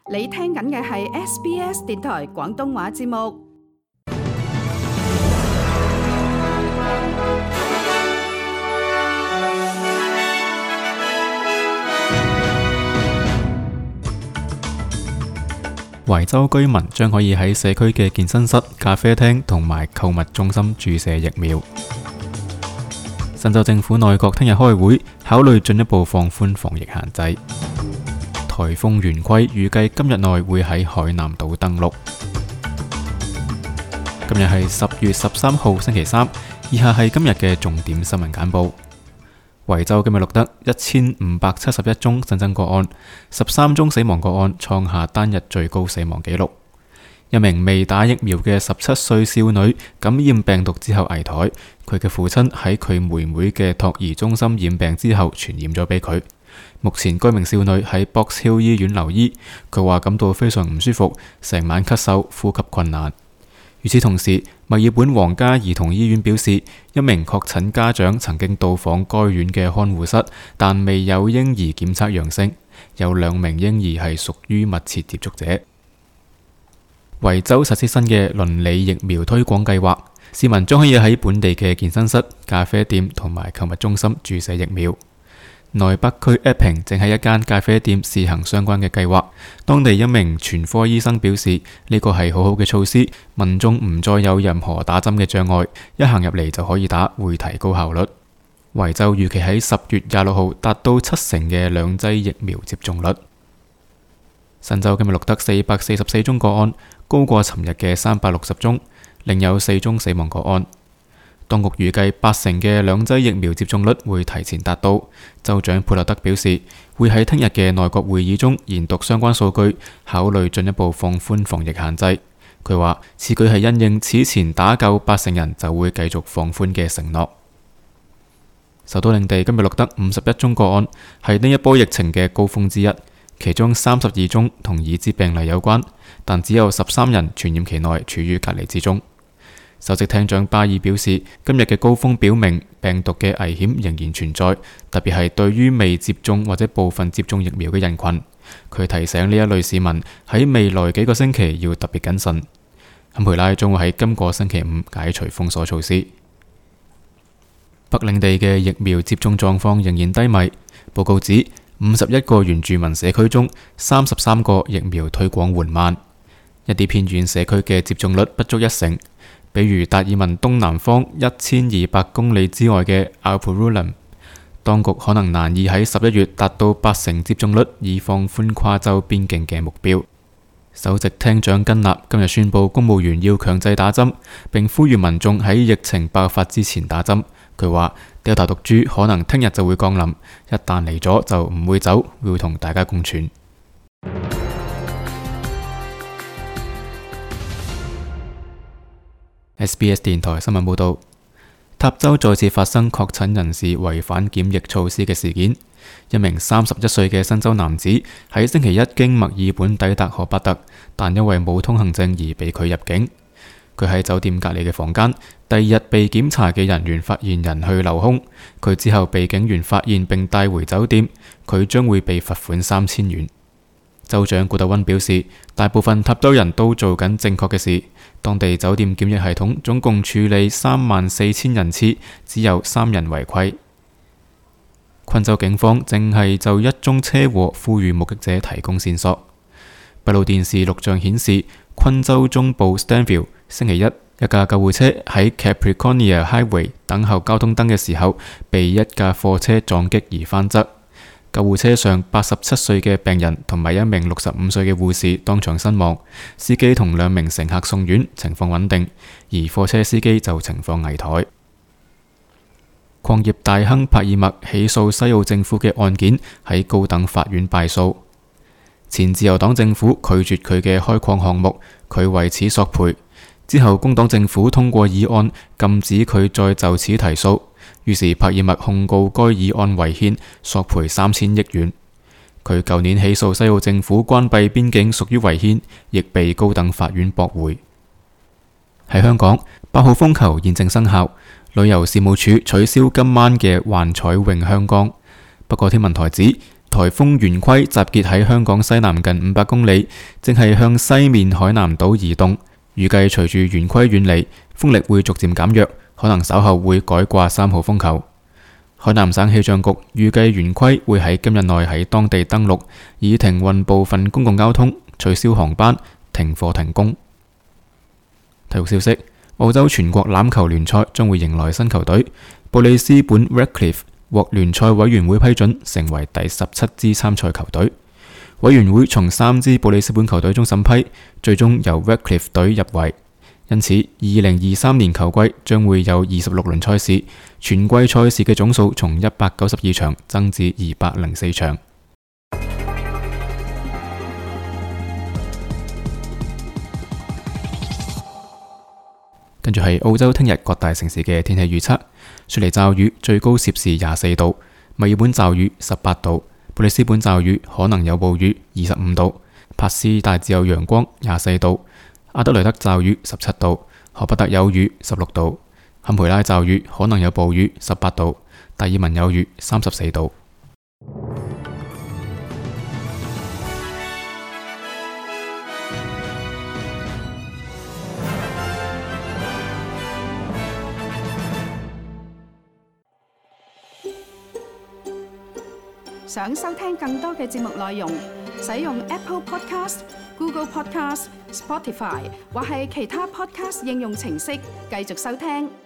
你聽緊嘅係 SBS 電台廣東話節目。 維州居民將可以喺社區嘅健身室、咖啡廳同埋購物中心注射疫苗。新州政府內閣聽日開會，考慮進一步放寬防疫限制。颱風圓規預計今日內會喺海南島登陸。今日係10月13號星期三，以下係今日嘅重點新聞簡報。維州今日錄得1571宗新增個案，13宗死亡個案，創下單日最高死亡紀錄。一名未打疫苗嘅17歲少女感染病毒之後危殆，佢嘅父親喺佢妹妹嘅托兒中心染病之後傳染咗俾佢。目前該名少女喺 Box Hill 醫院留醫，佢話感到非常唔舒服，成晚咳嗽，呼吸困難。與此同時，墨爾本皇家兒童醫院表示，一名確診家長曾經到訪該院嘅看護室，但未有嬰兒檢測陽性，有2名嬰兒係屬於密切接觸者。維州實施新嘅鄰里疫苗推廣計劃，市民將可以喺本地嘅健身室、咖啡店同埋購物中心注射疫苗。內北區 Epping 正喺一間咖啡店試行相關嘅計劃，當地一名全科醫生表示呢個係好好嘅措施，民眾唔再有任何打針嘅障礙，一行入嚟就可以打，會提高效率。維州預期喺10月26號達到70%嘅2劑疫苗接種率。新州今日錄得444宗個案，高過尋日嘅360宗，另有4宗死亡個案。當局預計80%嘅2劑疫苗接種率會提前達到。州長佩勒德表示，會喺聽日嘅內閣會議中研讀相關數據，考慮進一步放寬防疫限制。佢話，此舉係因應此前打夠80%人就會繼續放寬嘅承諾。首都領地今日錄得51宗個案，係呢一波疫情嘅高峰之一，其中32宗同已知病例有關，但只有13人傳染期內處於隔離之中。首席廳長巴爾表示，今日嘅高峰表明病毒嘅危險仍然存在，特別係對於未接種或者部分接種疫苗嘅人群。佢提醒呢一類市民喺未來幾個星期要特別謹慎。坎培拉將會喺今個星期5解除封鎖措施。北領地嘅疫苗接種狀況仍然低迷。報告指51個原住民社區中33個疫苗推廣緩慢，一啲偏遠社區嘅接種率不足1成。比如達爾文東南方1200公里之外嘅 Alpurulam， 當局可能難以喺11月達到80%接種率，以放寬跨州邊境嘅目標。首席廳長根納今日宣布，公務員要強制打針，並呼籲民眾喺疫情爆發之前打針。佢話Delta毒株可能聽日就會降臨，一旦嚟咗就唔會走，會同大家共存。SBS 電台新聞報道，塔州再次發生確診人士違反檢疫措施嘅事件。一名31歲嘅新州男子喺星期一經墨爾本抵達荷伯特，但因為冇通行證而被拒入境。佢喺酒店隔離嘅房間，第2日被檢查嘅人員發現人去樓空，佢之後被警員發現並帶回酒店，佢將會被罰款3000元。州長古特溫表示，大部分塔州人都做緊正確嘅事。當地酒店檢疫系統總共處理34000人次，只有3人違規。昆州警方正係就一宗車禍呼籲目擊者提供線索。閉路電視錄像顯示，昆州中部 Stanfield 星期一架救護車喺 Capricornia Highway 等候交通燈嘅時候，被一架貨車撞擊而翻側。救護車上87歲嘅病人同埋1名65歲嘅護士當場身亡，司機同2名乘客送院，情況穩定，而貨車司機就情況危殆。礦業大亨帕爾默起訴西澳政府嘅案件喺高等法院敗訴，前自由黨政府拒絕佢嘅開礦項目，佢為此索賠。之後工黨政府通過議案禁止佢再就此提訴。於是帕爾默控告該議案違憲，索賠3000億元。佢舊年起訴西澳政府關閉邊境屬於違憲，亦被高等法院駁回。喺香港，8號風球現正生效，旅遊事務署取消今晚嘅幻彩詠香江。不過天文台指颱風圓規集結喺香港西南近500公里，正係向西面海南島移動。預計隨住圓規遠離，風力會逐漸減弱，可能稍後會改掛3號風球。海南省氣象局預計圓規會喺今日內喺當地登陸，以停運部分公共交通、取消航班、停課停工。體育消息：澳洲全國欖球聯賽將會迎來新球隊，布里斯本 Redcliffe 獲聯賽委員會批准成為第17支參賽球隊。委員會從3支布里斯本球隊中審批，最終由 Redcliffe 隊入圍。因此，2023年球季將會有26輪賽事，全季賽事嘅總數從192場增至204場。跟住係澳洲聽日各大城市嘅天氣預測：雪梨驟雨，最高攝氏24度；墨爾本驟雨18度；布里斯本驟雨可能有暴雨25度；珀斯大致有陽光24度；阿德雷德驟雨17度；荷伯特有雨16度；坎培拉驟雨可能有暴雨18度；達爾文有雨34度。 想收聽更多嘅節目內容，使用 Apple Podcast、Google Podcast、Spotify 或係其他 Podcast 應用程式繼續收聽。